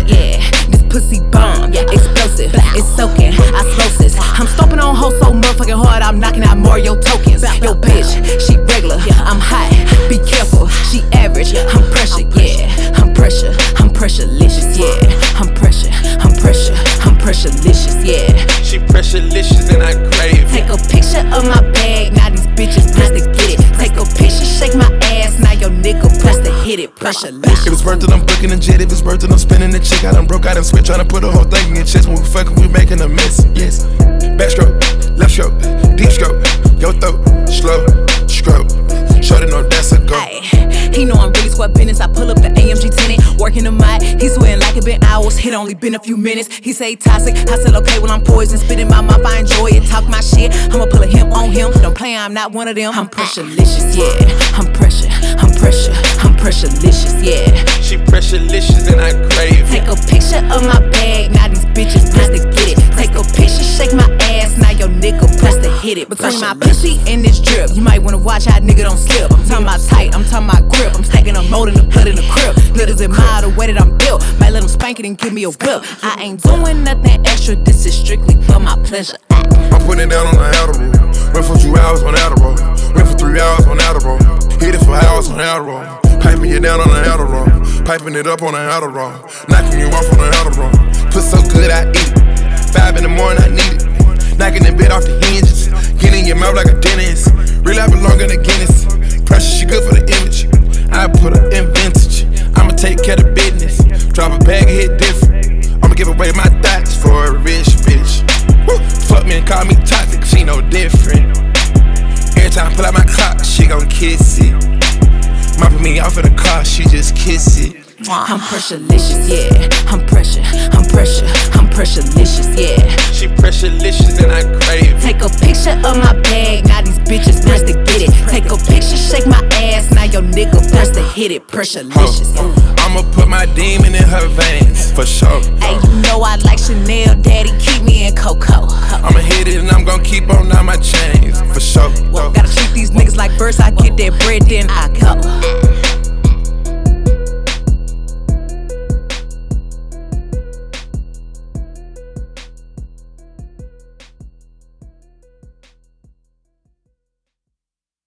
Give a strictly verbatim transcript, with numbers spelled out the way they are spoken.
it. Yeah, this pussy bomb, yeah, explosive, it's soaking, osmosis. I'm stomping on hoes so motherfucking hard, I'm knocking out Mario tokens. Yo, bitch, she regular, I'm hot, be careful, she average. I'm pressure, yeah, I'm pressure, I'm pressure-licious, yeah. I'm pressure, I'm pressure, I'm pressure-licious, yeah. She pressure-licious and I crave it. Take a picture of my bag, now these bitches press to get it. Take a picture, shake my ass, now your nigga press to hit it. Pressure-licious. If it's worth it, I'm booking a jet. If it's worth it, I'm spinning the chick. I done broke out and switch, tryna put the whole thing in your chest. When we fucking, we making a mess, yes. Backstroke, left stroke, deep stroke, your throat, slow stroke. Shorty know that's a go. Ay, he know I'm really squad business. I pull up the A M G tenant, working the mic. He sweating like it been hours. It only been a few minutes. He say toxic. I said okay, well I'm poison. Spit in my mouth, I enjoy it. Talk my shit. I'ma pull a him on him. Don't play, I'm not one of them. I'm pressure-licious, yeah. I'm pressure, I'm pressure, I'm pressure-licious, yeah. She pressure-licious and I crave it. Take a picture of my bag, now these bitches press to get it. Take a picture, shake my ass, now your nigga press to hit it. Between my pussy and this drip, you might wanna watch how nigga don't slip. I'm talking about tight, I'm talking about grip. I'm stacking a mold in the blood in the crib. Niggas admire the way that I'm built. Might let them spank it and give me a whip. I ain't doing nothing extra, this is strictly for my pleasure. I'm putting it down on the Adderall. Went for two hours on Adderall. Went for three hours on Adderall. Hit it for hours on Adderall. Piping you down on the Adderall. Piping it up on the Adderall. Knocking you off on the Adderall. Put so good I eat it. Five in the morning I need it. Knocking the bed off the hinges. Getting in your mouth like a dentist. Real I belong in the Guinness. Pressure, she good for the image. I put her in vintage. I'ma take care of business. Drop a bag and hit different. I'ma give away my thoughts for a rich bitch. Woo. Fuck me and call me toxic, she no different. Every time I pull out my clock, she gon' kiss it. Mopping me off in the car, she just kiss it. I'm pressure-licious, yeah. I'm pressure, I'm pressure, I'm pressure-licious, yeah. She pressure-licious and I crave it. Take a picture of my bag, now these bitches press to get it. Take a picture, shake my ass, now your nigga press to hit it. Pressure-licious. I'ma put my demon in her veins, for sure. Hey, you know I like Chanel, daddy, keep me in Coco. I'ma hit it and I'm gon' keep on all my chains, for sure. Well, gotta treat these niggas like birds, I get that bread, then I go.